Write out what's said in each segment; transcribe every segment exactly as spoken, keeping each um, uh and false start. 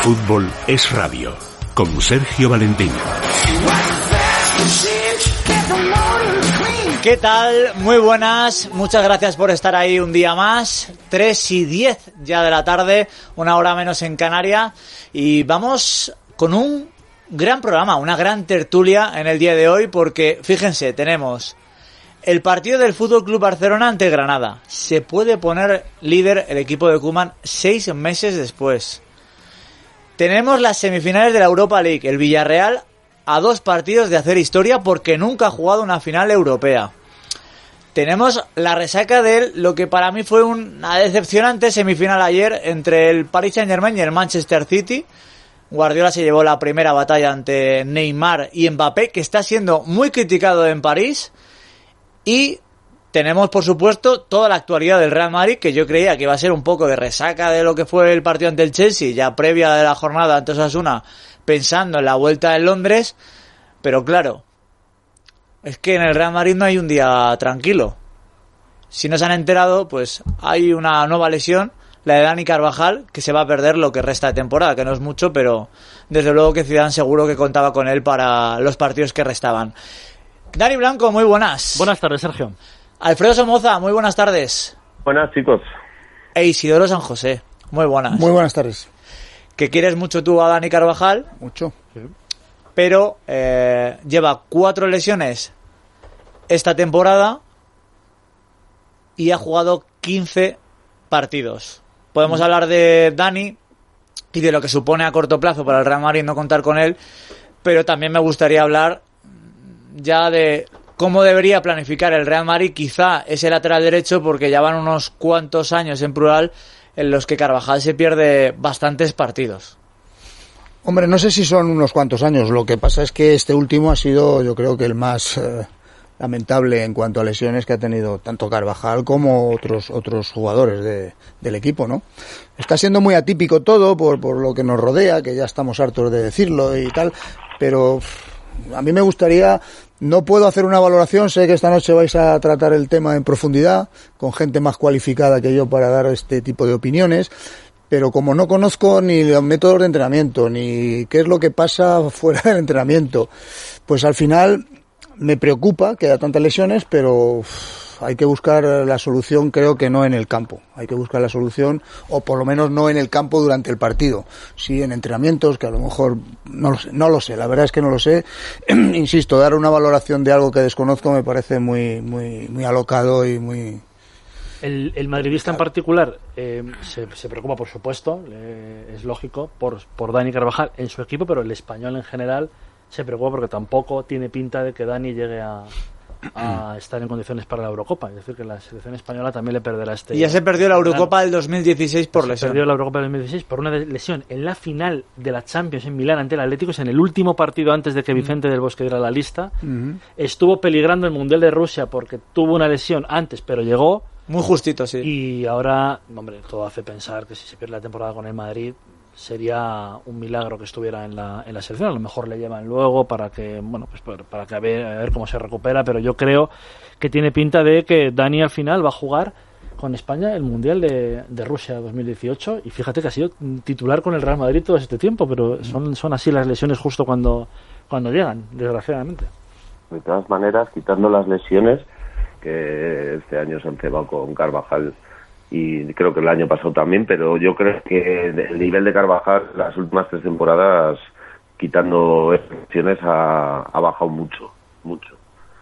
fútbol es radio, con Sergio Valentín. ¿Qué tal? Muy buenas, muchas gracias por estar ahí un día más. tres y diez ya de la tarde, una hora menos en Canarias. Y vamos con un gran programa, una gran tertulia en el día de hoy, porque fíjense, tenemos el partido del F C Barcelona ante Granada. Se puede poner líder el equipo de Koeman seis meses después. Tenemos las semifinales de la Europa League, el Villarreal a dos partidos de hacer historia porque nunca ha jugado una final europea. Tenemos la resaca de lo que para mí fue una decepcionante semifinal ayer entre el Paris Saint-Germain y el Manchester City. Guardiola se llevó la primera batalla ante Neymar y Mbappé, que está siendo muy criticado en París. Y tenemos, por supuesto, toda la actualidad del Real Madrid, que yo creía que iba a ser un poco de resaca de lo que fue el partido ante el Chelsea, ya previa de la jornada ante Osasuna, pensando en la vuelta en Londres. Pero claro, es que en el Real Madrid no hay un día tranquilo. Si no se han enterado, pues hay una nueva lesión, la de Dani Carvajal, que se va a perder lo que resta de temporada, que no es mucho, pero desde luego que Zidane seguro que contaba con él para los partidos que restaban. Dani Blanco, muy buenas. Buenas tardes, Sergio. Alfredo Somoza, muy buenas tardes. Buenas, chicos. E Isidoro San José, muy buenas. Muy buenas tardes. Que quieres mucho tú a Dani Carvajal. Mucho. Sí. Pero eh, lleva cuatro lesiones esta temporada y ha jugado quince partidos. Podemos mm. hablar de Dani y de lo que supone a corto plazo para el Real Madrid no contar con él, pero también me gustaría hablar ya de cómo debería planificar el Real Madrid quizá ese lateral derecho, porque ya van unos cuantos años en plural en los que Carvajal se pierde bastantes partidos. Hombre, no sé si son unos cuantos años. Lo que pasa es que este último ha sido, yo creo que el más eh, lamentable en cuanto a lesiones que ha tenido tanto Carvajal como otros otros jugadores de, del equipo, ¿no? Está siendo muy atípico todo por, por lo que nos rodea, que ya estamos hartos de decirlo y tal, pero a mí me gustaría, no puedo hacer una valoración, sé que esta noche vais a tratar el tema en profundidad, con gente más cualificada que yo para dar este tipo de opiniones, pero como no conozco ni los métodos de entrenamiento, ni qué es lo que pasa fuera del entrenamiento, pues al final me preocupa que haya tantas lesiones, pero uff, hay que buscar la solución, creo que no en el campo. Hay que buscar la solución, o por lo menos no en el campo durante el partido. Sí en entrenamientos, que a lo mejor no lo sé, no lo sé, la verdad es que no lo sé. Insisto, dar una valoración de algo que desconozco me parece muy muy muy alocado y muy... El, el madridista en particular eh, se, se preocupa, por supuesto, eh, es lógico, por, por Dani Carvajal en su equipo, pero el español en general se preocupa porque tampoco tiene pinta de que Dani llegue a, a estar en condiciones para la Eurocopa. Es decir, que la selección española también le perderá este... Y ya se perdió la Eurocopa del dos mil dieciséis por lesión. Se perdió la Eurocopa del dos mil dieciséis por una lesión en la final de la Champions en Milán ante el Atlético, en el último partido antes de que Vicente del Bosque diera la lista. Uh-huh. Estuvo peligrando el Mundial de Rusia porque tuvo una lesión antes, pero llegó... Muy justito, sí. Y ahora, hombre, todo hace pensar que si se pierde la temporada con el Madrid sería un milagro que estuviera en la, en la selección. A lo mejor le llevan luego para que, bueno, pues para que a ver, a ver cómo se recupera, pero yo creo que tiene pinta de que Dani al final va a jugar con España el Mundial de, de Rusia dos mil dieciocho, y fíjate que ha sido titular con el Real Madrid todo este tiempo, pero son, son así las lesiones justo cuando, cuando llegan, desgraciadamente. De todas maneras, quitando las lesiones, que este año se han cebado con Carvajal y creo que el año pasado también, pero yo creo que el nivel de Carvajal las últimas tres temporadas, quitando lesiones, ha, ha bajado mucho, mucho,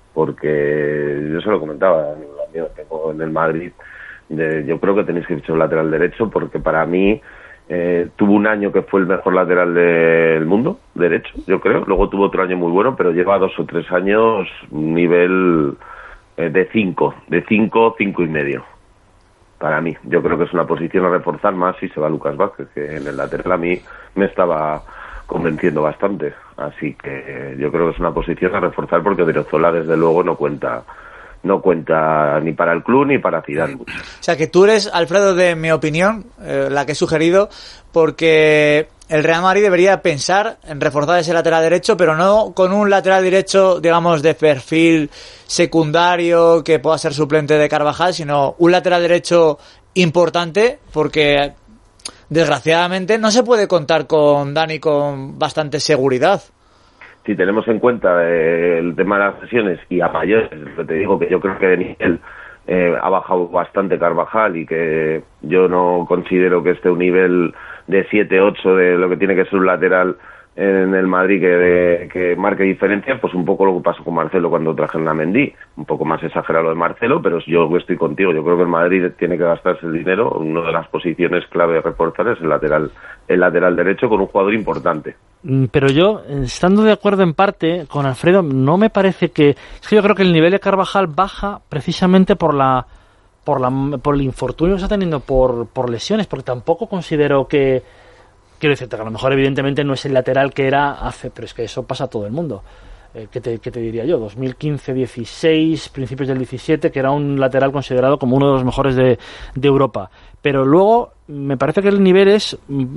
porque yo se lo comentaba, yo tengo en el Madrid, de, yo creo que tenéis que fichar un lateral derecho, porque para mí eh, tuvo un año que fue el mejor lateral del mundo, derecho, yo creo, luego tuvo otro año muy bueno, pero lleva dos o tres años un nivel... de cinco, de cinco, cinco y medio. Para mí, yo creo que es una posición a reforzar más si se va Lucas Vázquez, que en el lateral a mí me estaba convenciendo bastante. Así que yo creo que es una posición a reforzar, porque Odriozola desde luego no cuenta no cuenta ni para el club ni para Zidane. O sea que tú eres, Alfredo, de mi opinión, eh, la que he sugerido, porque el Real Madrid debería pensar en reforzar ese lateral derecho, pero no con un lateral derecho, digamos, de perfil secundario que pueda ser suplente de Carvajal, sino un lateral derecho importante, porque desgraciadamente no se puede contar con Dani con bastante seguridad. Si tenemos en cuenta eh, el tema de las lesiones y a mayores, te digo que yo creo que de nivel eh, ha bajado bastante Carvajal y que yo no considero que esté un nivel de siete ocho de lo que tiene que ser un lateral en el Madrid que, de, que marque diferencia, pues un poco lo que pasó con Marcelo cuando trajeron a Mendy, un poco más exagerado lo de Marcelo, pero yo estoy contigo, yo creo que el Madrid tiene que gastarse el dinero, una de las posiciones clave de reforzar es el lateral, el lateral derecho con un jugador importante. Pero yo, estando de acuerdo en parte con Alfredo, no me parece que... Es que yo creo que el nivel de Carvajal baja precisamente por la por la por el infortunio que está teniendo por, por lesiones, porque tampoco considero que... Quiero decirte que a lo mejor evidentemente no es el lateral que era hace, pero es que eso pasa a todo el mundo. Eh, ¿qué, te, ¿Qué te diría yo? dos mil quince dieciséis, principios del diecisiete, que era un lateral considerado como uno de los mejores de, de Europa. Pero luego me parece que el nivel es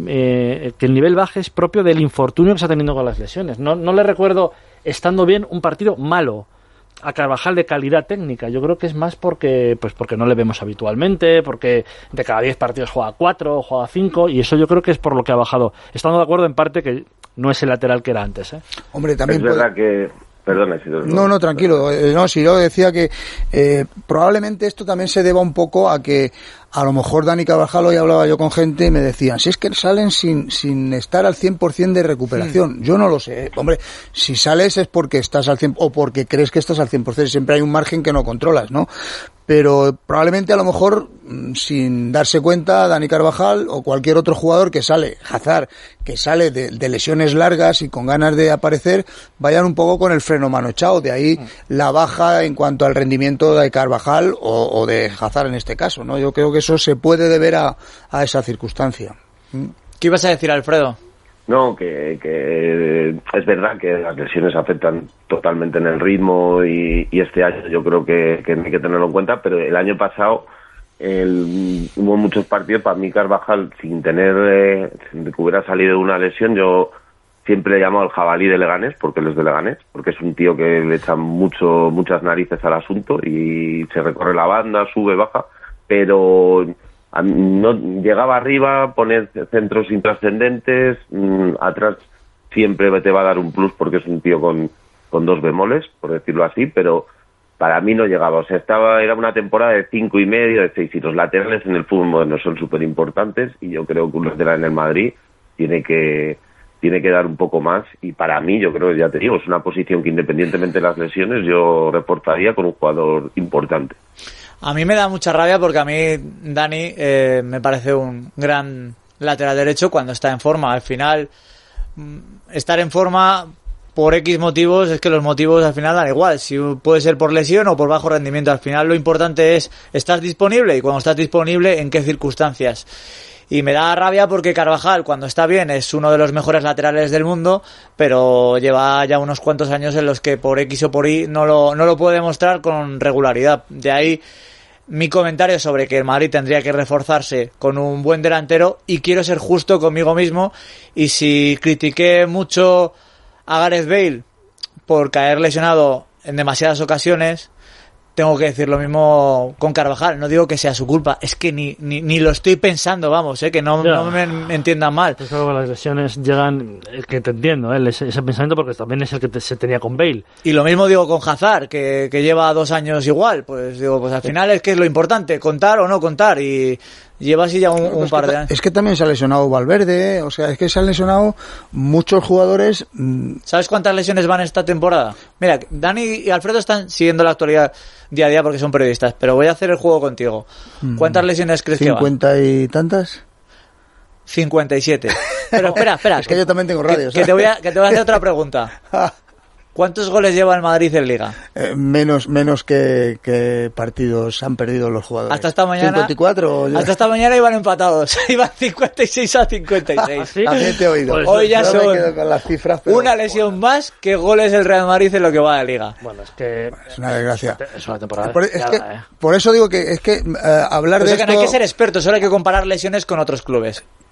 eh, que el nivel baje es propio del infortunio que está teniendo con las lesiones. No, no le recuerdo estando bien un partido malo a Carvajal de calidad técnica. Yo creo que es más porque pues porque no le vemos habitualmente, porque de cada diez partidos juega cuatro, juega cinco, y eso yo creo que es por lo que ha bajado. Estando de acuerdo en parte que no es el lateral que era antes, ¿eh? Hombre, también es verdad puede... que... Perdona, si no, no, no, tranquilo. Eh, no, si yo decía que eh, probablemente esto también se deba un poco a que a lo mejor Dani Carvajal, hoy hablaba yo con gente y me decían, si es que salen sin sin estar al cien por ciento de recuperación. Sí. Yo no lo sé. Hombre, si sales es porque estás al cien por ciento o porque crees que estás al cien por ciento. Siempre hay un margen que no controlas, ¿no? Pero probablemente a lo mejor sin darse cuenta Dani Carvajal o cualquier otro jugador que sale, Hazard, que sale de, de lesiones largas y con ganas de aparecer, vayan un poco con el freno manochado. De ahí la baja en cuanto al rendimiento de Carvajal o, o de Hazard en este caso, ¿no? Yo creo que eso se puede deber a, a esa circunstancia. ¿Qué ibas a decir, Alfredo? No, que, que es verdad que las lesiones afectan totalmente en el ritmo y, y este año yo creo que, que hay que tenerlo en cuenta, pero el año pasado el, hubo muchos partidos, para mí Carvajal, sin tener, eh, sin que hubiera salido de una lesión, yo siempre le he llamado el jabalí de Leganés, porque él es de Leganés, porque es un tío que le echa mucho, muchas narices al asunto y se recorre la banda, sube, baja, pero... no llegaba arriba, poner centros intrascendentes, mmm, atrás siempre te va a dar un plus porque es un tío con, con dos bemoles, por decirlo así, pero para mí no llegaba, o sea, estaba era una temporada de cinco y medio, de seis, y los laterales en el fútbol moderno son súper importantes y yo creo que un lateral en el Madrid tiene que tiene que dar un poco más, y para mí, yo creo, ya te digo, es una posición que independientemente de las lesiones yo reportaría con un jugador importante. A mí me da mucha rabia porque a mí Dani eh, me parece un gran lateral derecho cuando está en forma. Al final, estar en forma por X motivos, es que los motivos al final dan igual. Si puede ser por lesión o por bajo rendimiento. Al final lo importante es estar disponible, y cuando estás disponible, en qué circunstancias. Y me da rabia porque Carvajal, cuando está bien, es uno de los mejores laterales del mundo, pero lleva ya unos cuantos años en los que por X o por Y no lo, no lo puede demostrar con regularidad. De ahí mi comentario sobre que el Madrid tendría que reforzarse con un buen delantero, y quiero ser justo conmigo mismo, y si critiqué mucho a Gareth Bale por caer lesionado en demasiadas ocasiones, tengo que decir lo mismo con Carvajal. No digo que sea su culpa, es que ni ni, ni lo estoy pensando, vamos, eh, que no, no me, me entiendan mal. Pues luego las lesiones llegan, es que te entiendo, ¿eh? ese, ese pensamiento, porque también es el que te, se tenía con Bale. Y lo mismo digo con Hazard, que, que lleva dos años igual, pues digo, pues al final es que es lo importante, contar o no contar, y lleva así ya un, un par de años. Es que también se ha lesionado Valverde, ¿eh? O sea, es que se han lesionado muchos jugadores. ¿Sabes cuántas lesiones van esta temporada? Mira, Dani y Alfredo están siguiendo la actualidad día a día porque son periodistas, pero voy a hacer el juego contigo. ¿Cuántas lesiones crees que van? ¿Cincuenta y tantas? cincuenta y siete. Pero espera, espera. Es que yo también tengo radio. Que, que, te voy a, que te voy a hacer otra pregunta. ¿Cuántos goles lleva el Madrid en Liga? Eh, menos menos que, que partidos han perdido los jugadores. Hasta esta mañana. ¿cincuenta y cuatro? O hasta esta mañana iban empatados. Iban cincuenta y seis a cincuenta y seis. ¿Sí? También te he oído. Pues hoy ya no son me quedo con las cifras, pero... una lesión más que goles el Real Madrid en lo que va de Liga. Bueno, es que es una desgracia. Es una temporada. Por, es que, eh. por eso digo que es que uh, hablar pues de es que esto... no hay que ser experto, solo hay que comparar lesiones con otros clubes.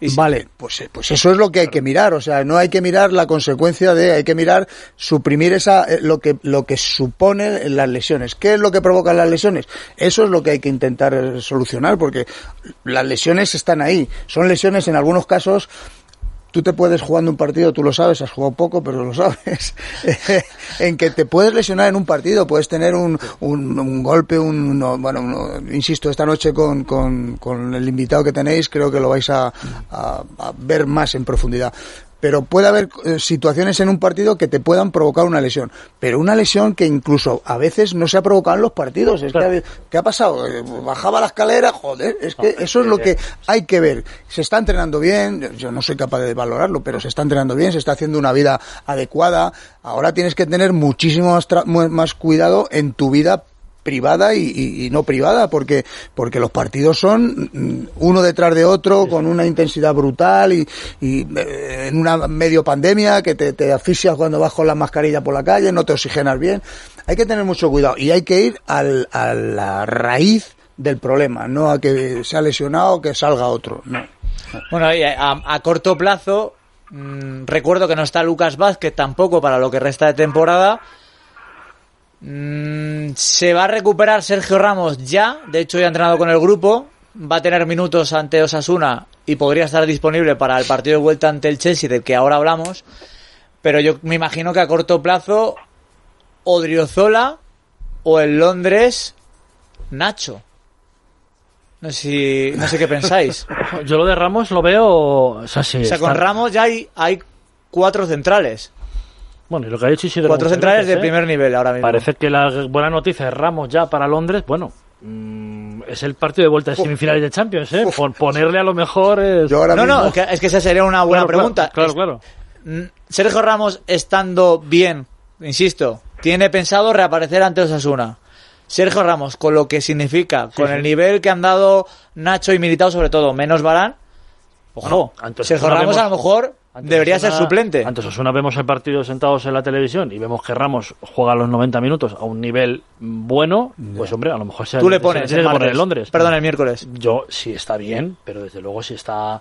Y vale, pues, pues eso es lo que hay que mirar, o sea, no hay que mirar la consecuencia de, hay que mirar suprimir esa, lo que, lo que supone las lesiones. ¿Qué es lo que provocan las lesiones? Eso es lo que hay que intentar solucionar, porque las lesiones están ahí, son lesiones en algunos casos. Tú te puedes jugando un partido, tú lo sabes, has jugado poco, pero lo sabes, en que te puedes lesionar en un partido, puedes tener un, un, un golpe, un, no, bueno, un, insisto, esta noche con, con, con el invitado que tenéis, creo que lo vais a, a, a ver más en profundidad. Pero puede haber eh, situaciones en un partido que te puedan provocar una lesión. Pero una lesión que incluso a veces no se ha provocado en los partidos. Es claro. que, ¿qué ha pasado? Eh, bajaba la escalera, joder. Es que eso es lo que hay que ver. Se está entrenando bien, yo no soy capaz de valorarlo, pero se está entrenando bien, se está haciendo una vida adecuada. Ahora tienes que tener muchísimo más, tra- más cuidado en tu vida privada y, y, y no privada, porque porque los partidos son uno detrás de otro, con una intensidad brutal y, y eh, en una medio pandemia que te, te asfixias cuando vas con la mascarilla por la calle, no te oxigenas bien. Hay que tener mucho cuidado y hay que ir al, a la raíz del problema, no a que se ha lesionado o que salga otro. No. Bueno, y a, a corto plazo, mmm, recuerdo que no está Lucas Vázquez tampoco para lo que resta de temporada. Se va a recuperar Sergio Ramos ya, de hecho ya ha entrenado con el grupo, va a tener minutos ante Osasuna y podría estar disponible para el partido de vuelta ante el Chelsea del que ahora hablamos, pero yo me imagino que a corto plazo Odriozola o el Londres Nacho. No sé si, no sé qué pensáis. Yo lo de Ramos lo veo, o sea, sí, o sea, está... con Ramos ya hay, hay cuatro centrales. Bueno, y lo que ha dicho Isidro, cuatro centrales veces, de ¿eh? primer nivel ahora mismo. Parece que la buena noticia es Ramos ya para Londres. Bueno, mmm, es el partido de vuelta de semifinales de Champions, ¿eh? Uf, Por ponerle a lo mejor es... Yo ahora no, mismo... no, es que, es que esa sería una buena claro, pregunta. Claro, claro. Es, Sergio Ramos estando bien, insisto, tiene pensado reaparecer ante Osasuna. Sergio Ramos, con lo que significa, sí, con sí. el nivel que han dado Nacho y Militao, sobre todo, menos Varane, ojo, no, Sergio Ramos vemos... a lo mejor... Antes debería Osasuna, ser suplente. Antes Osasuna vemos el partido sentados en la televisión y vemos que Ramos juega los noventa minutos a un nivel bueno, pues hombre, a lo mejor se Tú le pones, se, se, se poner en Londres. Perdón, el miércoles. Yo sí está bien, pero desde luego si está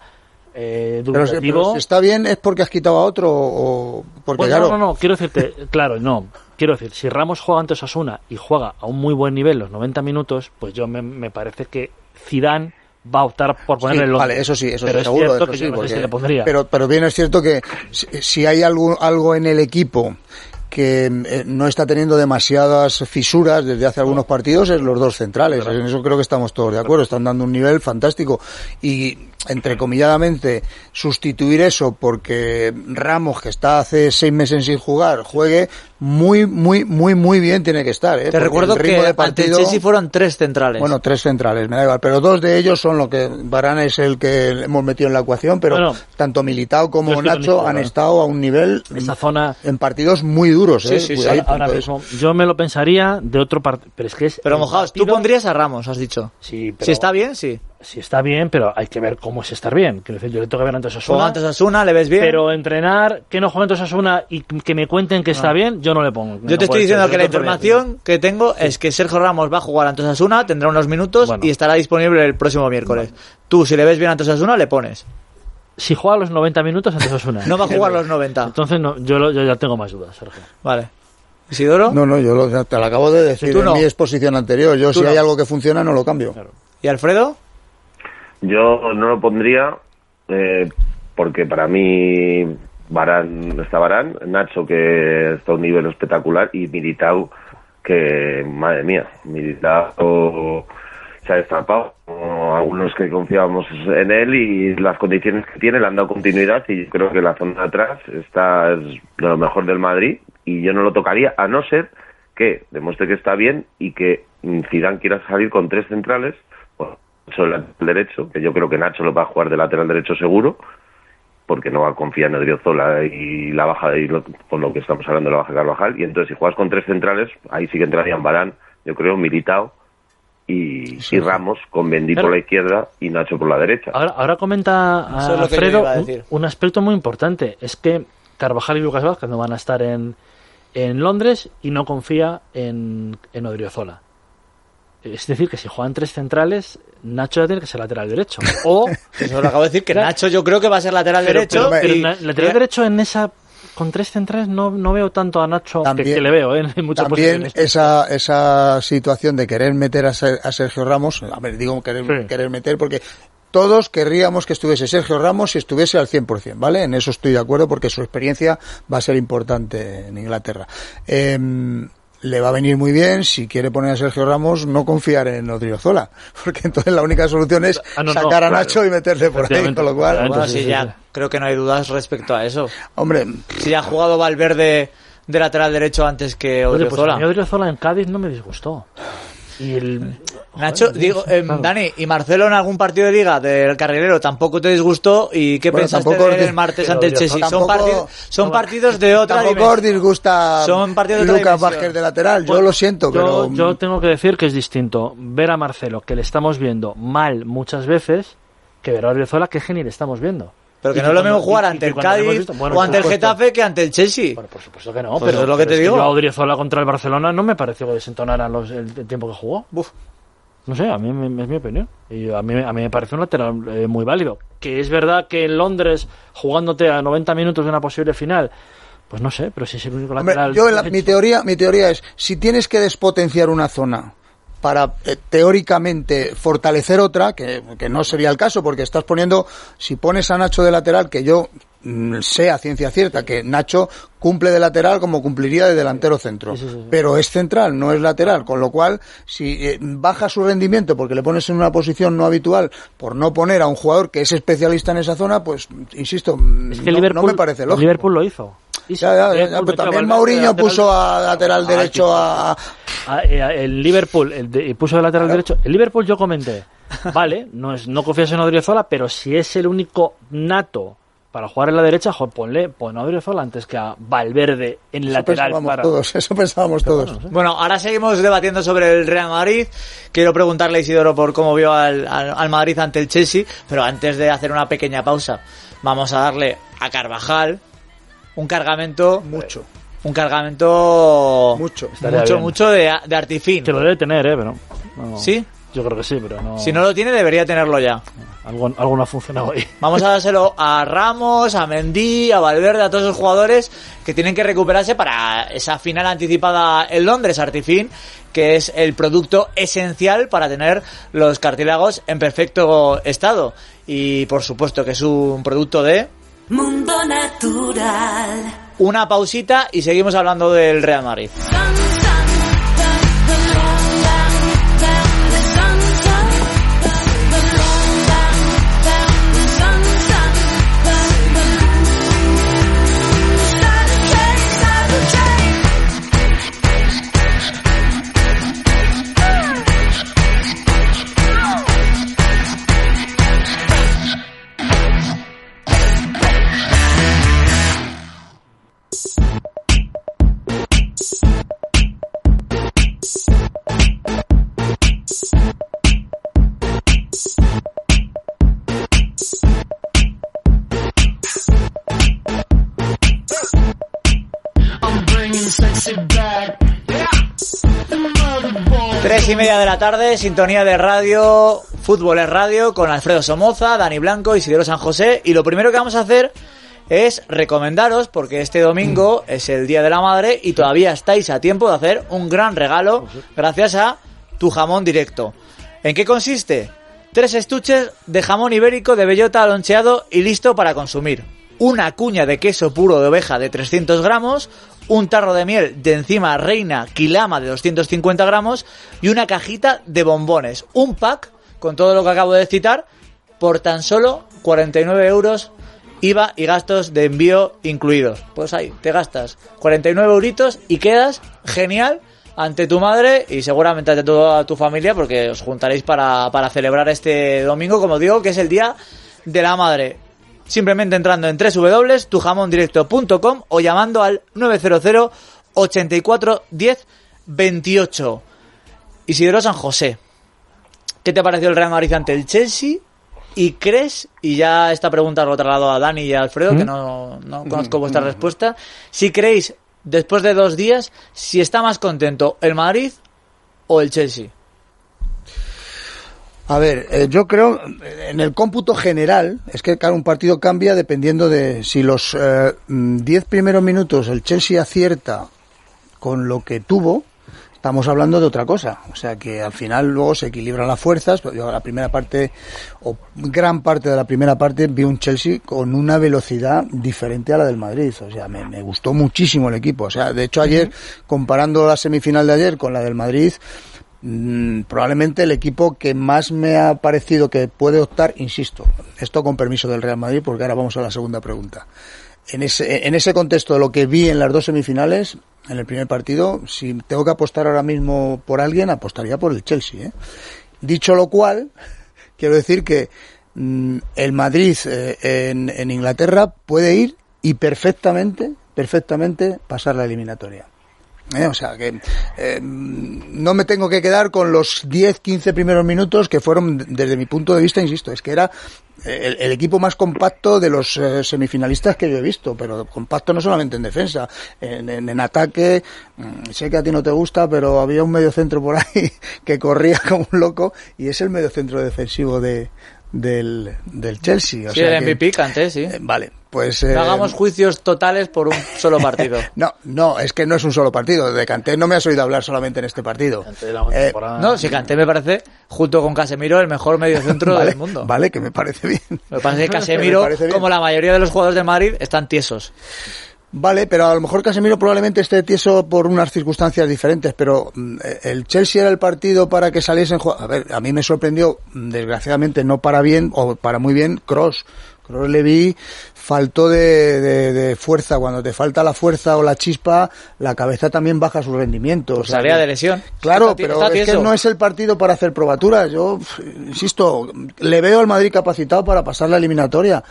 eh, pero, si, pero si está bien es porque has quitado a otro o porque pues claro. No, no, no, quiero decirte, claro, no. Quiero decir, si Ramos juega ante Osasuna y juega a un muy buen nivel los noventa minutos, pues yo me, me parece que Zidane va a optar por ponerle sí, el vale, eso sí, eso pero sí, seguro. Eso que sí, no porque, sé si le pondría. Pero, pero bien es cierto que si, si hay algo, algo en el equipo que eh, no está teniendo demasiadas fisuras desde hace algunos partidos es los dos centrales. Claro. En eso creo que estamos todos de acuerdo. Están dando un nivel fantástico. Y, entrecomilladamente, sustituir eso porque Ramos, que está hace seis meses sin jugar, juegue, muy, muy, muy, muy bien tiene que estar. ¿eh? Te porque recuerdo que de partido, ante el Chelsea fueron tres centrales. Bueno, tres centrales, me da igual. Pero dos de ellos son lo que Varane es el que hemos metido en la ecuación, pero bueno, tanto Militao como Nacho han estado a un nivel esa zona en partidos muy duros. Sí, ¿eh? sí, sí. Ahora, ahora mismo yo me lo pensaría de otro partido, pero es que es pero mojados, tú pondrías a Ramos, has dicho. Sí, pero si está bien, sí. Si está bien, pero hay que ver cómo es estar bien. Quiero decir, yo le tengo que ver antes a Osasuna. Juega antes a Osasuna, le ves bien. Pero entrenar, que no juegue antes a Osasuna y que me cuenten que no. está bien, yo no le pongo. Yo no te estoy diciendo que la información bien. que tengo sí. es que Sergio Ramos va a jugar antes a Osasuna, tendrá unos minutos bueno. y estará disponible el próximo miércoles. Bueno. Tú, si le ves bien antes a Osasuna, le pones. Si juega los noventa minutos antes a Osasuna. No va a jugar los noventa. Entonces no, yo, lo, yo ya tengo más dudas, Sergio. Vale. ¿Isidoro? No, no, yo lo, te lo acabo de decir en no? mi exposición anterior. Yo si no? hay algo que funciona no lo cambio. Claro. ¿Y Alfredo? Yo no lo pondría eh, porque para mí Varane está Varane, Nacho que está a un nivel espectacular y Militao que, madre mía, Militao se ha destapado, como algunos que confiábamos en él y las condiciones que tiene le han dado continuidad y yo creo que la zona de atrás está es de lo mejor del Madrid y yo no lo tocaría a no ser que demuestre que está bien y que Zidane quiera salir con tres centrales, bueno, Nacho el lateral derecho, que yo creo que Nacho lo va a jugar de lateral derecho seguro, porque no va a confiar en Odriozola y la baja y lo, con lo que estamos hablando de la baja de Carvajal, y entonces si juegas con tres centrales, ahí sí que entrarían Varane, yo creo, Militao y, sí, y Ramos, con Mendy por la izquierda y Nacho por la derecha. Ahora, ahora comenta a Alfredo un, un aspecto muy importante, es que Carvajal y Lucas Vázquez no van a estar en, en Londres y no confía en, en Odriozola. Es decir, que si juegan tres centrales, Nacho ya tiene que ser lateral derecho. O, eso lo acabo de decir, que Claro. Nacho yo creo que va a ser lateral pero, derecho. pero, pero y- na- lateral derecho en esa... Con tres centrales no, no veo tanto a Nacho, que, También- que le veo, ¿eh? En muchas También posiciones. esa, esa situación de querer meter a, Ser- a Sergio Ramos, a ver, digo querer, Sí. querer meter porque todos querríamos que estuviese Sergio Ramos y estuviese al cien por ciento, ¿vale? En eso estoy de acuerdo porque su experiencia va a ser importante en Inglaterra. Eh, le va a venir muy bien, si quiere poner a Sergio Ramos, no confiar en Odriozola, porque entonces la única solución es Ah, no, no, sacar a claro. Nacho y meterle por ahí, Efectivamente, con lo cual, efectivamente. Bueno, sí, sí, sí, ya sí. creo que no hay dudas respecto a eso. hombre, Si ya ha jugado Valverde de lateral derecho antes que Oye, pues a Odriozola. mí Odriozola en Cádiz no me disgustó. Y el... Nacho, Joder, digo, eh, claro. Dani, y Marcelo en algún partido de liga del carrilero tampoco te disgustó. ¿Y qué Bueno, pensaste tampoco de os él di- el martes pero ante el Odriozola Chelsea? Son, tampoco- partidos, son partidos de otra tampoco os dimensión. disgusta Son partidos de otra Lucas dimensión. Vázquez de lateral, yo Bueno, lo siento, yo, pero yo tengo que decir que es distinto ver a Marcelo, que le estamos viendo mal muchas veces, que ver a Odriozola, que genial estamos viendo. Pero que Y no es lo mismo cuando- jugar y- ante y el cuando hemos Cádiz visto- bueno, o por ante el supuesto. Getafe que ante el Chelsea. Bueno, por supuesto que no, Pues pero, es lo que pero te digo. yo a Odriozola contra el Barcelona no me pareció que desentonara los, el, el tiempo que jugó. Uf. No sé, a mí me- es mi opinión. Y a mí, a mí me parece un lateral eh, muy válido. Que es verdad que en Londres, jugándote a noventa minutos de una posible final, pues no sé, pero si es el único hombre, lateral... yo la- mi teoría, mi teoría es si tienes que despotenciar una zona para eh, teóricamente fortalecer otra, que, que no sería el caso porque estás poniendo, si pones a Nacho de lateral, que yo mm, sé a ciencia cierta que Nacho cumple de lateral como cumpliría de delantero centro, Sí, sí, sí. pero es central, no es lateral, con lo cual si eh, baja su rendimiento porque le pones en una posición no habitual por no poner a un jugador que es especialista en esa zona, pues insisto, Es que no, Liverpool, no me parece lógico. Liverpool lo hizo. Y Ya, ya, ya, Liverpool ya, pero metió a también Valverde de Mourinho lateral- puso a lateral Ah, derecho sí. a... Ah, eh, el Liverpool el de- puso de lateral derecho. El Liverpool yo comenté, vale, no es no confías en Odriozola, pero si es el único nato para jugar en la derecha, jo, ponle pon a Odriozola antes que a Valverde en el Eso lateral pensábamos para... todos, eso pensábamos todos. Bueno, ahora seguimos debatiendo sobre el Real Madrid. Quiero preguntarle a Isidoro por cómo vio al, al, al Madrid ante el Chelsea, pero antes de hacer una pequeña pausa, vamos a darle a Carvajal un cargamento, Mucho, un cargamento mucho. Estaría mucho, bien. mucho de, de artifín. Que lo debe tener, eh, pero... no- ¿Sí? Yo creo que sí, pero no... Si no lo tiene, debería tenerlo ya. Algo, algo no ha funcionado ahí. Vamos a dárselo a Ramos, a Mendy, a Valverde, a todos esos jugadores que tienen que recuperarse para esa final anticipada en Londres, Artifin, que es el producto esencial para tener los cartílagos en perfecto estado. Y por supuesto que es un producto de... Mundo Natural. Una pausita y seguimos hablando del Real Madrid. Tres y media de la tarde, sintonía de radio, Fútbol es Radio, con Alfredo Somoza, Dani Blanco y Isidoro San José. Y lo primero que vamos a hacer es recomendaros, porque este domingo es el Día de la Madre y todavía estáis a tiempo de hacer un gran regalo gracias a Tu Jamón Directo. ¿En qué consiste? Tres estuches de jamón ibérico de bellota loncheado y listo para consumir. Una cuña de queso puro de oveja de trescientos gramos, un tarro de miel de encima reina quilama de doscientos cincuenta gramos y una cajita de bombones. Un pack con todo lo que acabo de citar por tan solo cuarenta y nueve euros, I V A y gastos de envío incluidos. Pues ahí, te gastas cuarenta y nueve euritos y quedas genial ante tu madre y seguramente ante toda tu familia, porque os juntaréis para, para celebrar este domingo, como digo, que es el Día de la Madre. Simplemente entrando en doble u doble u doble u punto tu jamón directo punto com o llamando al nueve cero cero, ochenta y cuatro, diez, veintiocho. Isidoro San José, ¿qué te pareció el Real Madrid ante el Chelsea? ¿Y crees, y ya esta pregunta lo traslado a Dani y a Alfredo, ¿Mm? que no, no conozco vuestra ¿Mm? respuesta, si creéis, después de dos días, si está más contento el Madrid o el Chelsea? A ver, eh, yo creo, en el cómputo general, es que claro, un partido cambia dependiendo de si los eh, diez primeros minutos el Chelsea acierta con lo que tuvo, estamos hablando de otra cosa. O sea que al final luego se equilibran las fuerzas. Pero yo la primera parte, o gran parte de la primera parte, vi un Chelsea con una velocidad diferente a la del Madrid. O sea, me, me gustó muchísimo el equipo. O sea, de hecho ayer, comparando la semifinal de ayer con la del Madrid, mmm, probablemente el equipo que más me ha parecido que puede optar, insisto, esto con permiso del Real Madrid, porque ahora vamos a la segunda pregunta. En ese, en ese contexto de lo que vi en las dos semifinales, en el primer partido, si tengo que apostar ahora mismo por alguien, apostaría por el Chelsea, ¿eh? Dicho lo cual, quiero decir que mmm, el Madrid eh, en, en Inglaterra puede ir y perfectamente, perfectamente pasar la eliminatoria. Eh, o sea que eh, no me tengo que quedar con los diez quince primeros minutos que fueron, desde mi punto de vista, insisto, es que era el, el equipo más compacto de los eh, semifinalistas que yo he visto, pero compacto no solamente en defensa, en, en, en ataque. Sé que a ti no te gusta, pero había un mediocentro por ahí que corría como un loco y es el mediocentro defensivo de del, del Chelsea. O sí, sea el que, M V P Kanté, sí. Eh, vale, pues... Eh, no hagamos juicios totales por un solo partido. no, no, es que no es un solo partido. De Kanté no me has oído hablar solamente en este partido. Eh, no, si Kanté me parece, junto con Casemiro, el mejor mediocentro vale, del mundo. Vale, que me parece bien. Lo que pasa es que Casemiro, como la mayoría de los jugadores de Madrid, están tiesos. Vale, pero a lo mejor Casemiro probablemente esté tieso por unas circunstancias diferentes, pero el Chelsea era el partido para que saliesen... A ver, a mí me sorprendió, desgraciadamente, no para bien, o para muy bien, Kroos. Kroos le vi, faltó de, de, de fuerza. Cuando te falta la fuerza o la chispa, la cabeza también baja su rendimiento. Pues o sea, salía que, de lesión. Claro, está, pero está es que no es el partido para hacer probaturas. Yo, insisto, le veo al Madrid capacitado para pasar la eliminatoria.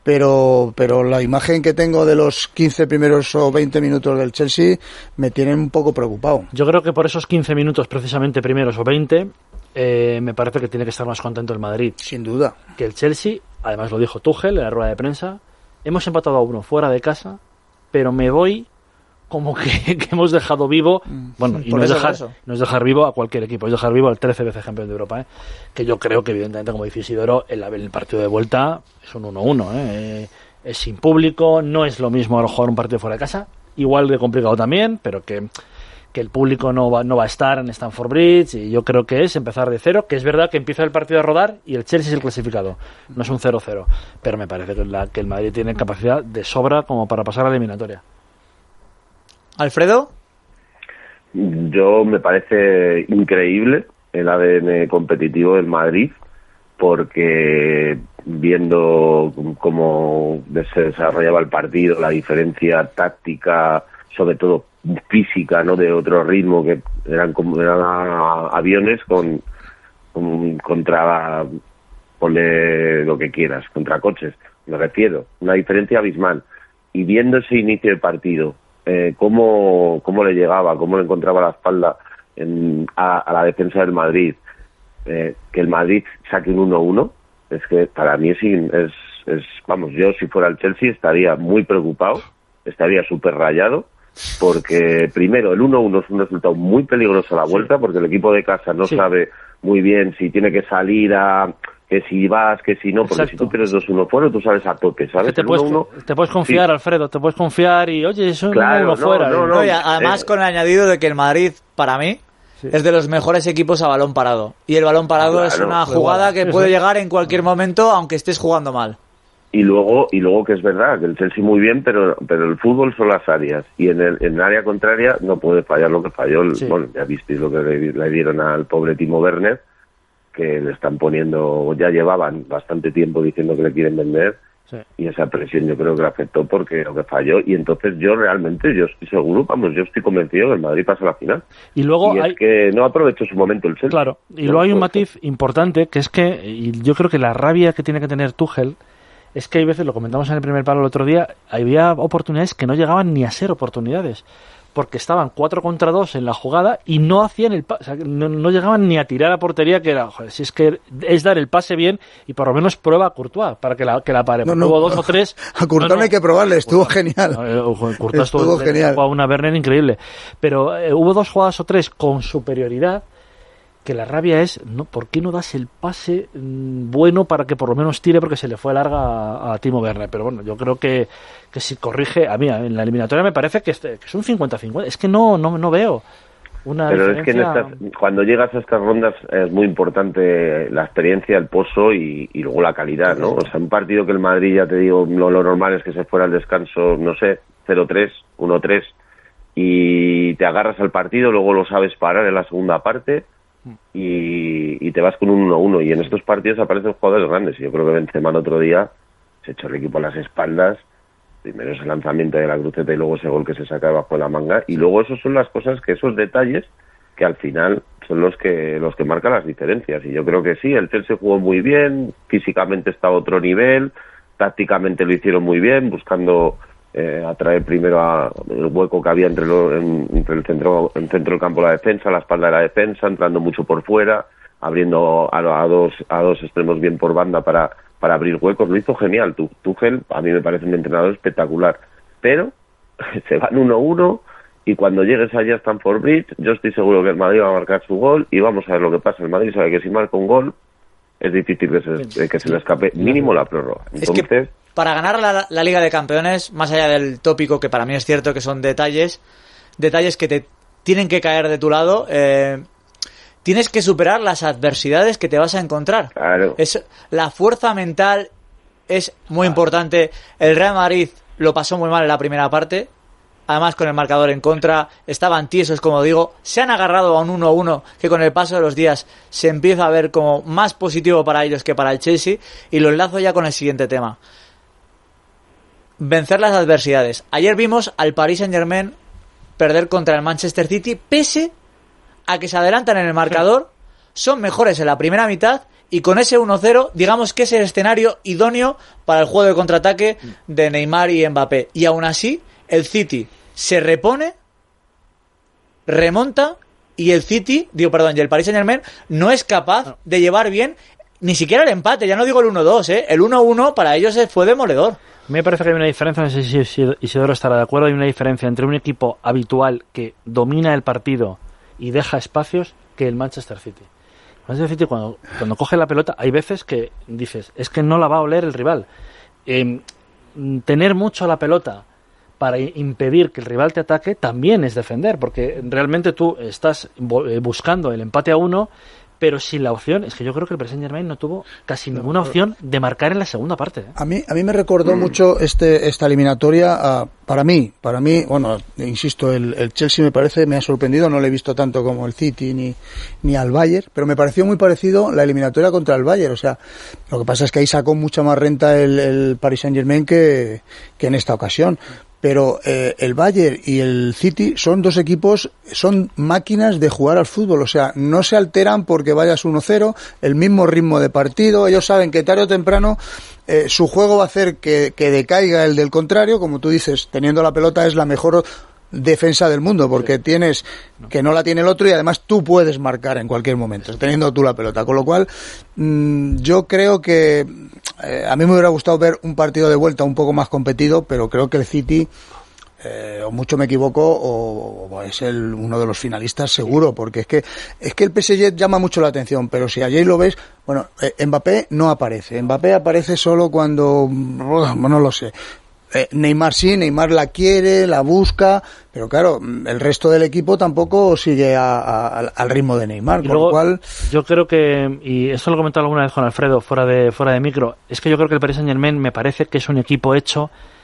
Pero pero la imagen que tengo de los quince primeros o veinte minutos del Chelsea me tiene un poco preocupado. Yo creo que por esos quince minutos precisamente primeros o veinte eh, me parece que tiene que estar más contento el Madrid. Sin duda. Que el Chelsea, además lo dijo Tuchel en la rueda de prensa, hemos empatado a uno fuera de casa, pero me voy como que, que hemos dejado vivo, bueno, y no es, dejar, no es dejar vivo a cualquier equipo, es dejar vivo al trece veces campeón de Europa, ¿eh? Que yo creo que evidentemente, como dice Isidoro, el, el partido de vuelta es un uno uno, ¿eh? Es sin público, no es lo mismo a lo jugar un partido fuera de casa, igual de complicado también, pero que, que el público no va, no va a estar en Stamford Bridge, y yo creo que es empezar de cero, que es verdad que empieza el partido a rodar y el Chelsea es el clasificado, no es un cero cero, pero me parece que, la, que el Madrid tiene capacidad de sobra como para pasar a la eliminatoria. ¿Alfredo? Yo me parece increíble el A D N competitivo del Madrid, porque viendo cómo se desarrollaba el partido, la diferencia táctica, sobre todo física, no de otro ritmo, que eran como eran aviones con, con contra, ponle lo que quieras, contra coches, me refiero, una diferencia abismal. Y viendo ese inicio de partido, Eh, cómo, cómo le llegaba, cómo le encontraba la espalda en, a, a la defensa del Madrid, eh, que el Madrid saque un uno uno, es que para mí es, es, es, vamos, yo si fuera el Chelsea estaría muy preocupado, estaría súper rayado, porque primero el uno uno es un resultado muy peligroso a la vuelta, porque el equipo de casa no sí. sabe muy bien si tiene que salir a... que si vas, que si no, porque Exacto. si tú pierdes dos uno fuera, tú sales a tope, ¿sabes? Te puedes, uno, te puedes confiar, sí. Alfredo, te puedes confiar y, oye, eso claro, uno no, fuera. No, no, no, y además eh. con el añadido de que el Madrid, para mí, sí. es de los mejores equipos a balón parado. Y el balón parado claro, es una jugada que puede llegar en cualquier momento, aunque estés jugando mal. Y luego, y luego que es verdad, que el Chelsea muy bien, pero pero el fútbol son las áreas. Y en el, en el área contraria no puede fallar lo que falló. El, sí. Bueno, ya visteis lo que le, le dieron al pobre Timo Werner, que le están poniendo, ya llevaban bastante tiempo diciendo que le quieren vender, sí. y esa presión yo creo que le afectó porque lo que falló, y entonces yo realmente, yo estoy seguro, vamos, yo estoy convencido que el Madrid pasa a la final. Y luego y hay... es que no aprovechó su momento el Chelsea. Claro, y luego hay un matiz importante, que es que, y yo creo que la rabia que tiene que tener Tuchel, es que hay veces, lo comentamos en el primer palo el otro día, había oportunidades que no llegaban ni a ser oportunidades, porque estaban cuatro contra dos en la jugada y no hacían el pase, o sea, no, no llegaban ni a tirar a portería, que era, joder, si es que es dar el pase bien y por lo menos prueba a Courtois para que la, que la pare. No, no, hubo dos o tres. A Courtois no, no, hay que probarle, estuvo Courtois, genial. No, Courtois estuvo, estuvo genial. Jugó una Werner increíble. Pero eh, hubo dos jugadas o tres con superioridad que la rabia es, no, ¿por qué no das el pase mmm, bueno para que por lo menos tire, porque se le fue larga a, a Timo Werner? Pero bueno, yo creo que, que si corrige, a mí en la eliminatoria me parece que es, que es un cincuenta cincuenta, es que no, no, no veo una Pero diferencia... es que en estas, cuando llegas a estas rondas es muy importante la experiencia, el pozo y, y luego la calidad, ¿no? O sea, un partido que el Madrid, ya te digo, lo, lo normal es que se fuera al descanso, no sé, cero tres, uno tres, y te agarras al partido, luego lo sabes parar en la segunda parte y, y te vas con un uno uno, y en estos partidos aparecen jugadores grandes, y yo creo que Benzema el otro día se echó el equipo a las espaldas, primero ese lanzamiento de la cruceta y luego ese gol que se saca debajo de la manga, y luego esos son las cosas, que esos detalles que al final son los que los que marcan las diferencias. Y yo creo que sí, el Chelsea jugó muy bien, físicamente está a otro nivel, tácticamente lo hicieron muy bien, buscando eh, atraer primero a el hueco que había entre, lo, en, entre el centro el centro del campo, la defensa, la espalda de la defensa, entrando mucho por fuera, abriendo a, a dos a dos extremos bien por banda para para abrir huecos. Lo hizo genial. Tuchel a mí me parece un entrenador espectacular, pero se van uno uno, y cuando llegues allá a Stamford Bridge, yo estoy seguro que el Madrid va a marcar su gol y vamos a ver lo que pasa. El Madrid sabe que si marca un gol es difícil que se, que se le escape mínimo la prórroga. Entonces, es que para ganar la, la Liga de Campeones, más allá del tópico, que para mí es cierto que son detalles, detalles que te tienen que caer de tu lado, eh, tienes que superar las adversidades que te vas a encontrar. Claro. Es, la fuerza mental es muy importante. El Real Madrid lo pasó muy mal en la primera parte, además con el marcador en contra, estaban tiesos, como digo, se han agarrado a un uno uno que con el paso de los días se empieza a ver como más positivo para ellos que para el Chelsea, y lo enlazo ya con el siguiente tema. Vencer las adversidades. Ayer vimos al Paris Saint-Germain perder contra el Manchester City, pese a que se adelantan en el marcador, son mejores en la primera mitad, y con ese uno cero, digamos que es el escenario idóneo para el juego de contraataque de Neymar y Mbappé. Y aún así, el City se repone, remonta, y el City, digo, perdón, y el Paris Saint-Germain no es capaz de llevar bien ni siquiera el empate, ya no digo el uno dos, ¿eh? El uno uno para ellos fue demoledor. Me parece que hay una diferencia, no sé si Isidoro estará de acuerdo, hay una diferencia entre un equipo habitual que domina el partido y deja espacios que el Manchester City. El Manchester City cuando, cuando coge la pelota, hay veces que dices, es que no la va a oler el rival. Eh, tener mucho la pelota para impedir que el rival te ataque también es defender, porque realmente tú estás buscando el empate a uno, pero sin la opción, es que yo creo que el Paris Saint-Germain no tuvo casi ninguna opción de marcar en la segunda parte. ¿eh? A mí a mí me recordó mucho este esta eliminatoria, uh, para mí, para mí, bueno, insisto, el, el Chelsea me parece, me ha sorprendido, no lo he visto tanto como el City ni, ni al Bayern, pero me pareció muy parecido la eliminatoria contra el Bayern, o sea, lo que pasa es que ahí sacó mucha más renta el, el Paris Saint-Germain que, que en esta ocasión. Pero eh, el Bayern y el City son dos equipos, son máquinas de jugar al fútbol, o sea, no se alteran porque vayas uno cero, el mismo ritmo de partido, ellos saben que tarde o temprano eh, su juego va a hacer que, que decaiga el del contrario, como tú dices, teniendo la pelota es la mejor defensa del mundo, porque sí. tienes que no la tiene el otro, y además tú puedes marcar en cualquier momento, teniendo tú la pelota, con lo cual mmm, yo creo que eh, a mí me hubiera gustado ver un partido de vuelta un poco más competido, pero creo que el City eh, o mucho me equivoco o, o es el uno de los finalistas seguro, porque es que es que el P S G llama mucho la atención, pero si ayer lo ves, bueno, eh, Mbappé no aparece, Mbappé aparece solo cuando, bueno, no lo sé. Eh, Neymar sí, Neymar la quiere, la busca, pero claro, el resto del equipo tampoco sigue a, a, al ritmo de Neymar, y con luego, lo cual yo creo que, y esto lo he comentado alguna vez con Alfredo fuera de fuera de micro, es que yo creo que el Paris Saint-Germain me parece que es un equipo hecho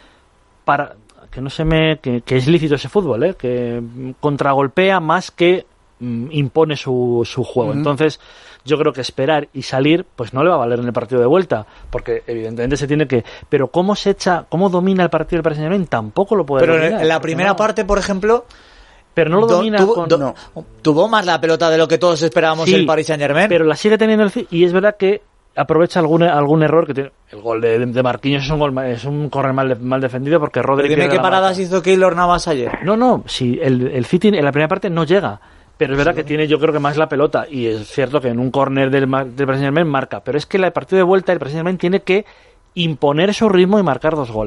para que no se me que, que es lícito ese fútbol, ¿eh? Que contragolpea más que mm, impone su, su juego. Uh-huh. Entonces yo creo que esperar y salir pues no le va a valer en el partido de vuelta, porque evidentemente se tiene que, pero cómo se echa, cómo domina el partido del Paris Saint-Germain tampoco lo puede pero dominar, en la primera no. parte, por ejemplo, pero no lo do, domina tuvo, con... do, no. tuvo más la pelota de lo que todos esperábamos, sí, el Paris Saint-Germain, pero la sigue teniendo el, y es verdad que aprovecha algún algún error que tiene. El gol de, de Marquinhos es un gol es un correr mal, mal defendido, porque Rodri. Dime qué paradas hizo Keylor Navas ayer. No, no, si el, el City en la primera parte no llega, pero es verdad sí, que tiene, yo creo que más la pelota, y es cierto que en un córner del, del Paris Saint-Germain marca, pero es que el partido de vuelta el Paris Saint-Germain tiene que imponer su ritmo y marcar dos goles.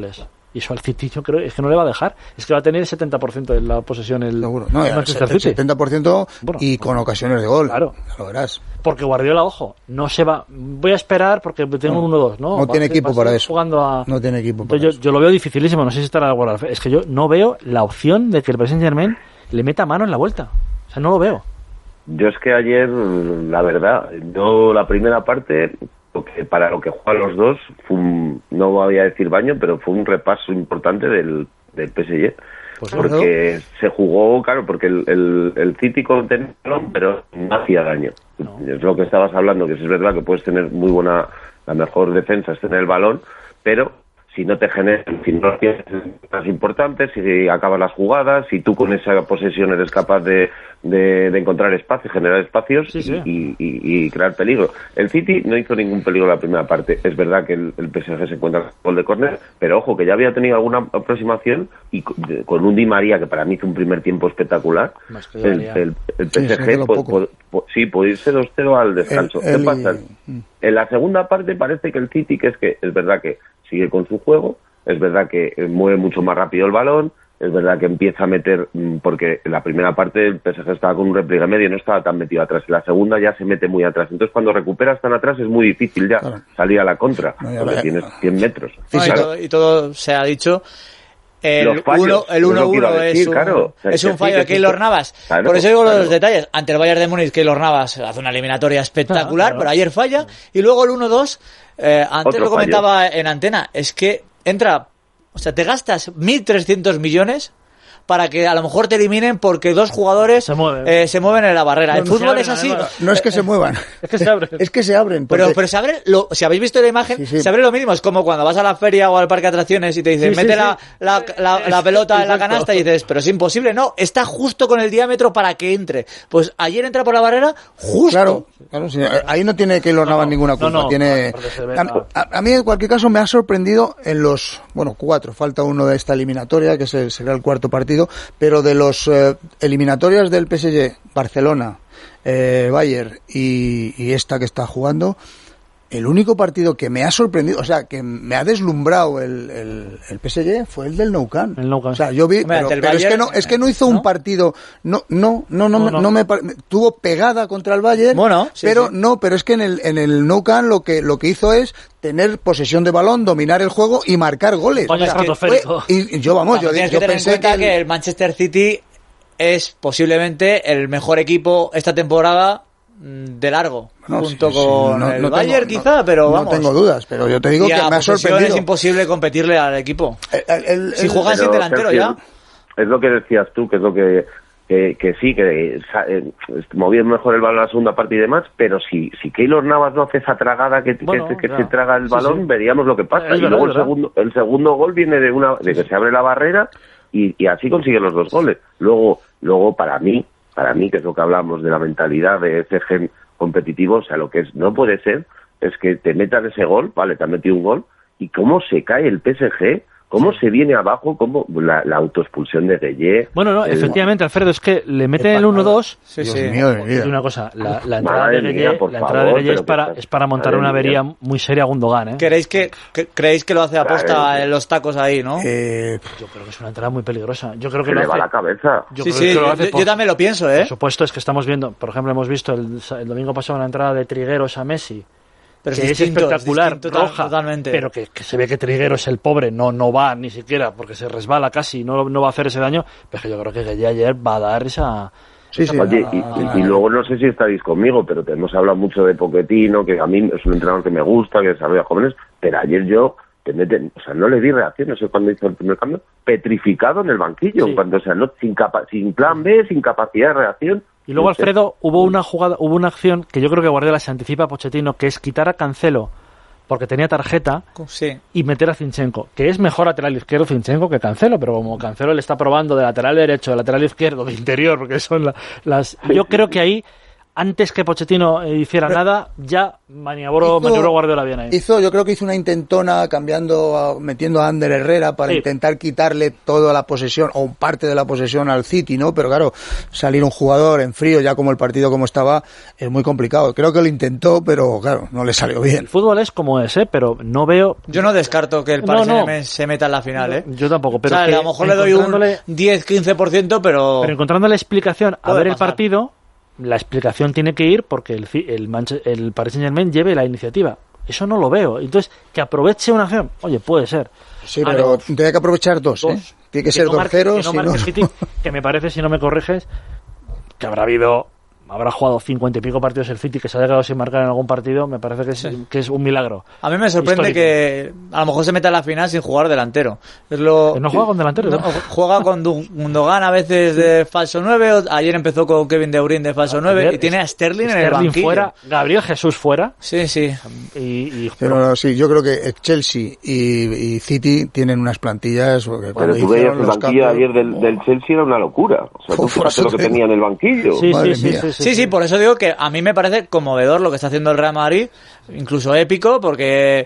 Y eso al City yo creo es que no le va a dejar. Es que va a tener el setenta por ciento de la posesión el, Seguro. No, el el Manchester City. setenta por ciento Bueno, y con ocasiones de gol. Claro. Ya lo verás. Porque Guardiola, ojo, no se va... Voy a esperar porque tengo No, un uno dos, ¿no? no Va tiene a- equipo va a para seguir eso. Jugando a... No tiene equipo para Entonces yo, eso. yo lo veo dificilísimo, no sé si estará de acuerdo. Es que yo no veo la opción de que el Paris Saint-Germain le meta mano en la vuelta. O sea, no lo veo. Yo es que ayer, la verdad, yo la primera parte, porque para lo que juegan los dos, fue un, no voy a decir baño, pero fue un repaso importante del, del P S G. Pues Porque se jugó, claro, porque el, el, el City tenía el balón, pero no hacía daño. No. Es lo que estabas hablando, que es verdad que puedes tener muy buena, la mejor defensa es tener el balón, pero si no te generan, si no tienes más importantes, si acabas las jugadas, si tú con esa posesión eres capaz de, de, de encontrar espacio, generar espacios Sí, sí. Y, y, y crear peligro. El City no hizo ningún peligro en la primera parte. Es verdad que el, el P S G se encuentra con gol de córner, pero ojo, que ya había tenido alguna aproximación y con, de- con un Di María que para mí hizo un primer tiempo espectacular. Más que Di El, María. el, el Sí, P S sí, de G lo po- poco. po- po- sí, puede irse dos cero al descanso. Él- él ¿Qué pasa? y- En la segunda parte parece que el City, que es que es verdad que sigue con su juego, es verdad que eh, mueve mucho más rápido el balón, es verdad que empieza a meter, mm, porque en la primera parte el P S G estaba con un repliegue medio, no estaba tan metido atrás, en la segunda ya se mete muy atrás, entonces cuando recuperas tan atrás es muy difícil ya Claro. salir a la contra, No, ya porque ve- tienes cien metros. No, y, Claro. todo, y todo se ha dicho. El Los fallos, uno- el es lo uno que iba uno a es, decir, un, claro. es Que un sí, fallo que de sí, Keylor que- Navas. claro, Por eso digo claro. los detalles. Ante el Bayern de Múnich, Keylor Navas hace una eliminatoria espectacular, Claro, claro. pero ayer falla. Y luego el uno dos, eh, antes Otro lo comentaba en antena, es que entra, o sea, te gastas mil trescientos millones para que a lo mejor te eliminen porque dos jugadores Se mueven. eh, se mueven en la barrera. No, El no se fútbol abren, es así. además. No es que se muevan. Es que se abre. Es que se abren. Pero, porque- pero se abre, lo, si habéis visto la imagen, Sí, sí. se abre lo mínimo. Es como cuando vas a la feria o al parque de atracciones y te dicen, Sí, sí, mete sí. la, la, la, la pelota en la Exacto. canasta y dices, pero es imposible. No, está justo con el diámetro para que entre. Pues ayer entra por la barrera justo. Claro, claro, sí. Ahí no tiene que Navas no, ninguna no, culpa. no, tiene... aparte se ve a, la- a- a mí, en cualquier caso, me ha sorprendido en los, bueno, cuatro, falta uno de esta eliminatoria, que se- será el cuarto partido, pero de los eh, eliminatorias del P S G, Barcelona, eh, Bayern y, y esta que está jugando, el único partido que me ha sorprendido, o sea, que me ha deslumbrado el, el, el P S G fue el del Nou Camp. El Nou Camp. O sea, yo vi, Hombre, pero, ante el pero es que Bayern, no, es que no hizo ¿no? un partido, no, no, no, no, No, me- no. no me, par- tuvo pegada contra el Bayern. Bueno, sí, pero sí. no, pero es que en el, en el Nou Camp lo que, lo que hizo es tener posesión de balón, dominar el juego y marcar goles. Vaya O sea, estratosférico. fue- y, y yo, vamos, yo, Tienes yo que tener en pensé cuenta que, que el- el Manchester City es posiblemente el mejor equipo esta temporada mm, de largo, no, junto sí, sí, con no- el no Bayern tengo- quizá, no- pero no vamos. tengo dudas, pero yo te digo y que a me ha posesión sorprendido. es imposible competirle al equipo. El- el- el- Si el- juegan sin Pero, delantero Sergio, ya. Es lo que decías tú, que es lo que que, que sí, que sa- eh, movía mejor el balón en la segunda parte y demás, pero si si Keylor Navas no hace esa tragada que, que- Bueno, que, que ya. se traga el Sí, balón, sí. veríamos lo que pasa. Es y verdad, luego es el verdad. segundo el segundo gol viene de una de que se abre la barrera y, y así consigue los dos goles. Luego luego para mí, para mí que es lo que hablamos de la mentalidad de ese gen competitivo, o sea, lo que es no puede ser es que te metan ese gol, vale, te han metido un gol y cómo se cae el P S G. ¿Cómo se viene abajo? ¿Cómo la, la autoexpulsión de Gueye? Bueno, no, el- efectivamente, Alfredo, es que le meten el uno dos. Sí, Dios sí. mío de mi vida. Es una cosa, la, la entrada Madre de mía, Gueye, por la entrada de favor, Gueye es pero para, que está- es para montar madre una avería mía. muy seria a Gundogan, ¿eh? ¿Queréis que, que- creéis que lo hace aposta Claro. en los tacos ahí, no? eh, Yo creo que es una entrada muy peligrosa. Yo creo que Se lo le va hace. la cabeza. Yo sí, creo sí, que lo yo, hace yo por- también lo pienso, ¿eh? Por supuesto, es que estamos viendo, por ejemplo, hemos visto el, el domingo pasado una entrada de Trigueros a Messi, Pero que es, distinto, espectacular, distinto to- roja, totalmente. pero que, que se ve que Trigueros, el pobre, no no va ni siquiera, porque se resbala casi, no, no va a hacer ese daño, pero es que yo creo que Gueye ayer va a dar esa... sí, sí. Oye, y, Ah, y- y luego no sé si estaréis conmigo, pero te hemos hablado mucho de Pochettino, que a mí es un entrenador que me gusta, que desarrolla jóvenes, pero ayer yo te meten, o sea, no le di reacción, no sé cuándo hizo el primer cambio, petrificado en el banquillo, Sí. cuando, o sea, no, sin, capa- sin plan B, sin capacidad de reacción. Y luego, No sé. Alfredo, hubo una jugada, hubo una acción que yo creo que Guardiola se anticipa a Pochettino, que es quitar a Cancelo porque tenía tarjeta Sí. y meter a Zinchenko, que es mejor lateral izquierdo Zinchenko que Cancelo, pero como Cancelo le está probando de lateral derecho, de lateral izquierdo, de interior, porque son la- las... Yo creo que ahí antes que Pochettino hiciera Pero, nada, ya maniobró, maniobró Guardiola bien ahí. Hizo, yo creo que hizo una intentona cambiando, metiendo a Ander Herrera para sí. intentar quitarle toda la posesión o parte de la posesión al City, ¿no? Pero claro, salir un jugador en frío ya como el partido como estaba es muy complicado. Creo que lo intentó, pero claro, no le salió bien. El fútbol es como es, ¿eh? Pero no veo... Yo no descarto que el Paris no, no. se meta en la final, ¿eh? Yo tampoco, pero... O sea, que a lo mejor le doy un diez a quince por ciento, pero... Pero encontrando la explicación a ver pasar. el partido... La explicación tiene que ir porque el, el, Manche, el Paris Saint-Germain lleve la iniciativa. Eso no lo veo. Entonces, que aproveche una acción. Oye, puede ser. Sí, ah, pero no. tiene que aprovechar dos. dos. ¿eh? Tiene que, que ser no dos marque, ceros. Que, no marque no... City, que me parece, si no me corriges, que habrá habido... Habrá jugado cincuenta y pico partidos el City, que se haya quedado sin marcar en algún partido, me parece que es, sí. que es un milagro. A mí me sorprende histórico. Que a lo mejor se meta a la final sin jugar delantero. Es lo... ¿Que no juega con delantero? No, juega con Gundogan a veces de falso nueve, ayer empezó con Kevin De Bruyne de falso nueve, ayer, y tiene a Sterling, Sterling en el banquillo. Fuera, Gabriel Jesús fuera. Sí, sí. Y, y... Pero no, sí, yo creo que Chelsea y, y City tienen unas plantillas... Bueno, tú veías el banquillo cambios... ayer del, del Chelsea, era una locura. O sea, tú Uf, fíjate lo que tenía en el banquillo. Sí, sí, sí, sí, sí, sí, sí, por eso digo que a mí me parece conmovedor lo que está haciendo el Real Madrid, incluso épico, porque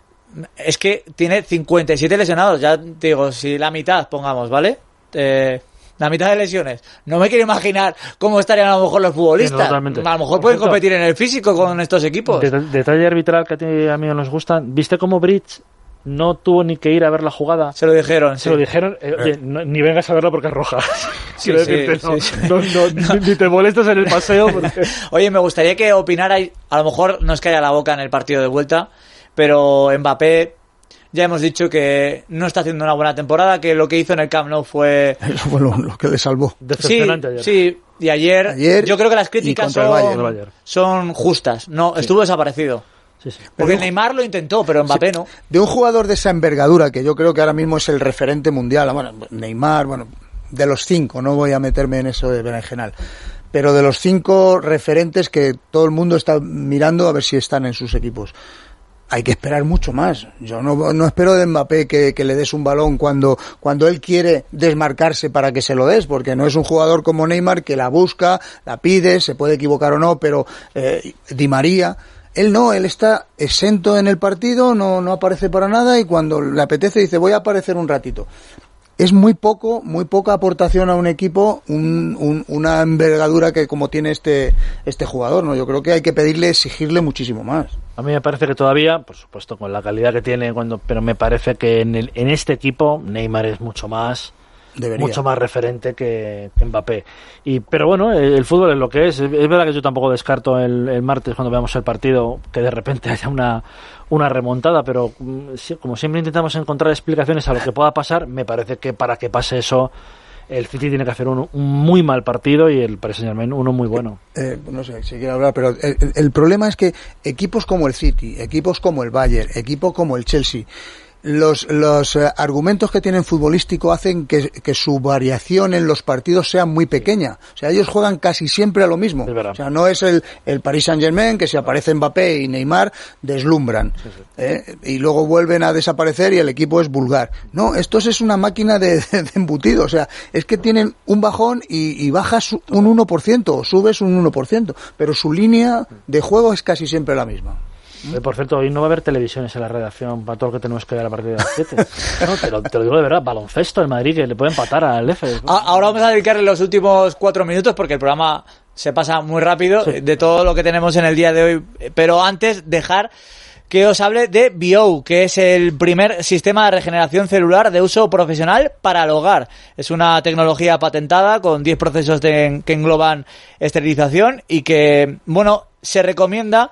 es que tiene cincuenta y siete lesionados, ya te digo, si la mitad, pongamos, ¿vale? Eh, la mitad de lesiones. No me quiero imaginar cómo estarían a lo mejor los futbolistas. Sí, no, a lo mejor pueden competir en el físico con estos equipos. Detalle arbitral que a ti y a mí nos gustan. ¿Viste cómo Bridge no tuvo ni que ir a ver la jugada? Se lo dijeron. Se sí. lo dijeron. Eh, oye, no, ni vengas a verlo porque es roja. Sí, Quiero sí, decirte, sí, no, sí. No, no, no, ni te molestes en el paseo. Porque... Oye, me gustaría que opinarais. A lo mejor no os calla la boca en el partido de vuelta, pero Mbappé, ya hemos dicho que no está haciendo una buena temporada, que lo que hizo en el Camp Nou fue... Eso fue lo, lo que le salvó. Decepcionante sí, ayer. Sí, y ayer, ayer yo creo que las críticas son, Bayern, son justas. No, sí. Estuvo desaparecido. Sí, sí. Porque pero, Neymar lo intentó, pero Mbappé sí, no. De un jugador de esa envergadura, que yo creo que ahora mismo es el referente mundial, bueno, Neymar, bueno, de los cinco, no voy a meterme en eso de berenjenal, pero de los cinco referentes que todo el mundo está mirando a ver si están en sus equipos. Hay que esperar mucho más. Yo no, no espero de Mbappé que, que le des un balón cuando, cuando él quiere desmarcarse para que se lo des, porque no es un jugador como Neymar que la busca, la pide, se puede equivocar o no, pero eh, Di María... Él no, él está exento en el partido, no, no aparece para nada y cuando le apetece dice voy a aparecer un ratito. Es muy poco, muy poca aportación a un equipo, un, un, una envergadura que como tiene este, este jugador, ¿no? Yo creo que hay que pedirle, exigirle muchísimo más. A mí me parece que todavía, por supuesto, con la calidad que tiene, cuando, pero me parece que en, el, en este equipo Neymar es mucho más... Debería. Mucho más referente que, que Mbappé. Y, pero bueno, el, el fútbol es lo que es. Es verdad que yo tampoco descarto el, el martes cuando veamos el partido que de repente haya una, una remontada, pero sí, como siempre intentamos encontrar explicaciones a lo que pueda pasar, me parece que para que pase eso el City tiene que hacer un, un muy mal partido y el Paris Saint-Germain uno muy bueno. Eh, eh, no sé si quiero hablar, pero el, el problema es que equipos como el City, equipos como el Bayern, equipos como el Chelsea, Los, los eh, argumentos que tienen futbolístico hacen que, que su variación en los partidos sea muy pequeña. O sea, ellos juegan casi siempre a lo mismo. O sea, no es el, el Paris Saint-Germain que si aparece Mbappé y Neymar deslumbran. Sí, sí. ¿eh? Y luego vuelven a desaparecer y el equipo es vulgar. No, esto es una máquina de, de, de embutido. O sea, es que tienen un bajón y, y bajas un uno por ciento o subes un uno por ciento. Pero su línea de juego es casi siempre la misma. Eh, por cierto, hoy no va a haber televisiones en la redacción para todo lo que tenemos que ver a partir de las siete. No, te, lo, te lo digo de verdad, baloncesto el Madrid que le puede empatar al F. Ahora vamos a dedicarle los últimos cuatro minutos porque el programa se pasa muy rápido sí. de todo lo que tenemos en el día de hoy. Pero antes, dejar que os hable de Bio, que es el primer sistema de regeneración celular de uso profesional para el hogar. Es una tecnología patentada con diez procesos de, que engloban esterilización y que, bueno, se recomienda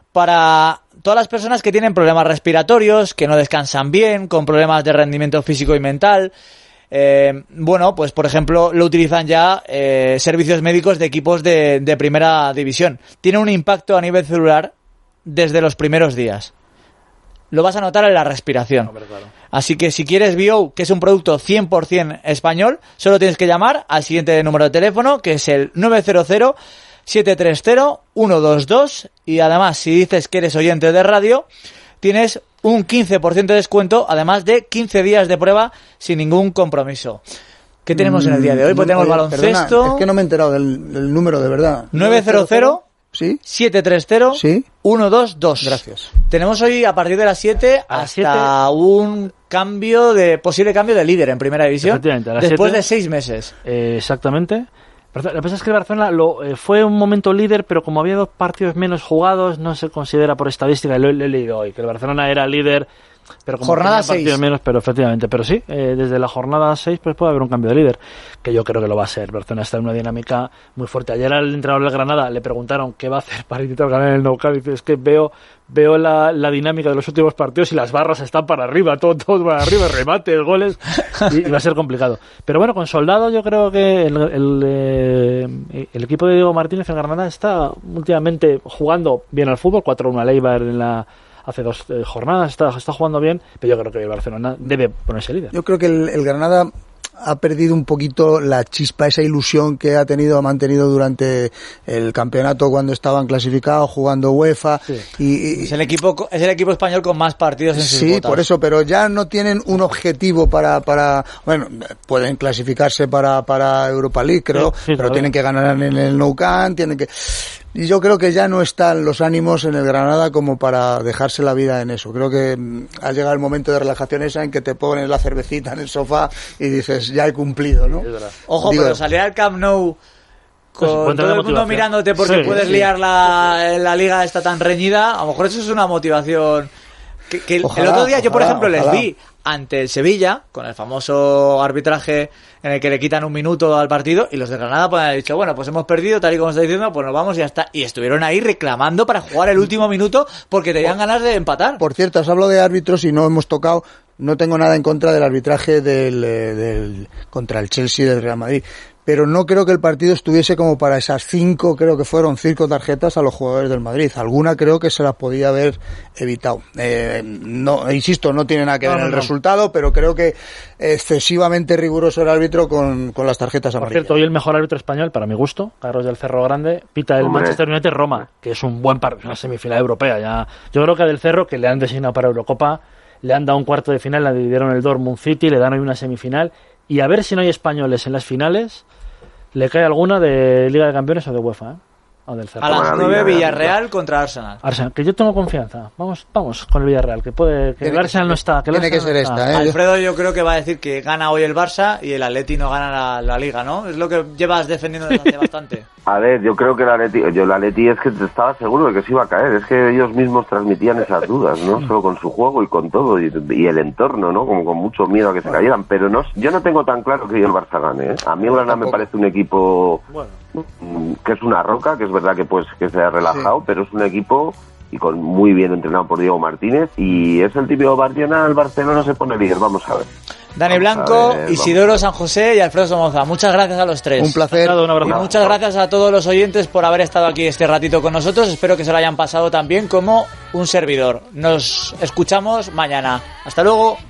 para todas las personas que tienen problemas respiratorios, que no descansan bien, con problemas de rendimiento físico y mental. Eh, bueno, pues por ejemplo lo utilizan ya eh, servicios médicos de equipos de, de primera división. Tiene un impacto a nivel celular desde los primeros días. Lo vas a notar en la respiración. Hombre, claro. Así que si quieres Bio, que es un producto cien por ciento español, solo tienes que llamar al siguiente número de teléfono, que es el nueve cero cero, siete tres cero, uno dos dos, y además si dices que eres oyente de radio tienes un quince por ciento de descuento, además de quince días de prueba sin ningún compromiso. ¿Qué tenemos en el día de hoy? Pues tenemos Oye, baloncesto. perdona, es que no me he enterado del, del número de verdad. nueve cero cero ¿Sí? siete tres cero ¿Sí? uno dos dos. Gracias. Tenemos hoy a partir de las siete A las hasta siete. un cambio de posible cambio de líder en primera división Efectivamente, a las después siete. de seis meses. Eh, exactamente. Lo que pasa es que el Barcelona lo, eh, fue un momento líder, pero como había dos partidos menos jugados, no se considera por estadística, lo, lo he leído hoy, que el Barcelona era líder, pero como Jornada tenía partidos seis. menos, pero efectivamente, pero sí, eh, desde la jornada seis pues puede haber un cambio de líder, que yo creo que lo va a ser. Barcelona está en una dinámica muy fuerte. Ayer al entrenador del Granada le preguntaron qué va a hacer para intentar ganar el Nou Camp, y dice, es que veo veo la, la dinámica de los últimos partidos y las barras están para arriba, todo, todo para arriba, remates, goles, y, y va a ser complicado. Pero bueno, con Soldado yo creo que el, el, eh, el equipo de Diego Martínez en Granada está últimamente jugando bien al fútbol, cuatro uno a Eibar en la hace dos eh, jornadas, está, está jugando bien, pero yo creo que el Barcelona debe ponerse líder. Yo creo que el, el Granada ha perdido un poquito la chispa, esa ilusión que ha tenido, ha mantenido durante el campeonato cuando estaban clasificados, jugando UEFA. Sí. Y, y- Es el equipo es el equipo español con más partidos en sus Sí, botas. por eso, pero ya no tienen un objetivo para, para bueno, pueden clasificarse para, para Europa League, creo, Sí, sí, pero claro. tienen que ganar en el Nou Camp, tienen que... Y yo creo que ya no están los ánimos en el Granada como para dejarse la vida en eso. Creo que mm, ha llegado el momento de relajación esa en que te pones la cervecita en el sofá y dices, ya he cumplido, ¿no? Es verdad. Ojo, Digo- pero salir al Camp Nou Pues con encuentra todo la el mundo motivación. mirándote porque Sí, puedes sí. liar la, la liga esta tan reñida, a lo mejor eso es una motivación. Que, que el- Ojalá, el otro día yo, por ojalá, ejemplo, ojalá. les vi ante el Sevilla, con el famoso arbitraje en el que le quitan un minuto al partido, y los de Granada pues han dicho, bueno, pues hemos perdido, tal y como está diciendo, pues nos vamos y ya está. Y estuvieron ahí reclamando para jugar el último minuto porque tenían ganas de empatar. Por cierto, has hablado de árbitros y no hemos tocado, no tengo nada en contra del arbitraje del, eh, del contra el Chelsea del Real Madrid, pero no creo que el partido estuviese como para esas cinco, creo que fueron cinco tarjetas a los jugadores del Madrid. Alguna creo que se las podía haber evitado. Eh, no, insisto, no tiene nada que No, ver no, el no. resultado, pero creo que excesivamente riguroso el árbitro con, con las tarjetas Por amarillas. cierto, hoy el mejor árbitro español, para mi gusto, Carlos del Cerro Grande, pita el Hombre. Manchester United Roma, que es un buen partido, una semifinal europea. Ya, yo creo que a del Cerro, que le han designado para Eurocopa, le han dado un cuarto de final, le dividieron el Dortmund City, le dan hoy una semifinal, y a ver si no hay españoles en las finales, le cae alguna de Liga de Campeones o de UEFA, ¿eh? O del Cerro. A las Maravilla, nueve maravilla. Villarreal contra Arsenal. Arsenal, que yo tengo confianza. Vamos, vamos con el Villarreal, que puede, que Tiene el que Arsenal ser- no está. Que el tiene que Arsenal ser no está. esta, ¿eh? Alfredo yo creo que va a decir que gana hoy el Barça y el Atleti no gana la, la Liga, ¿no? Es lo que llevas defendiendo desde hace bastante. A ver, yo creo que el Atleti, yo el Atleti es que estaba seguro de que se iba a caer, es que ellos mismos transmitían esas dudas, ¿no? Solo con su juego y con todo, y, y el entorno, ¿no? Como con mucho miedo a que se cayeran, pero no, yo no tengo tan claro que el Barça gane, ¿eh? A mí el Granada me parece un equipo Bueno, mm, que es una roca, que es verdad que pues que se ha relajado, Sí. pero es un equipo y con muy bien entrenado por Diego Martínez, y es el típico Barcelona, el Barcelona se pone líder, vamos a ver. Dani Vamos Blanco, a ver, Isidoro vamos. San José y Alfredo Somoza. Muchas gracias a los tres. Un placer. un abrazo. Y muchas gracias a todos los oyentes por haber estado aquí este ratito con nosotros. Espero que se lo hayan pasado tan bien como un servidor. Nos escuchamos mañana. Hasta luego.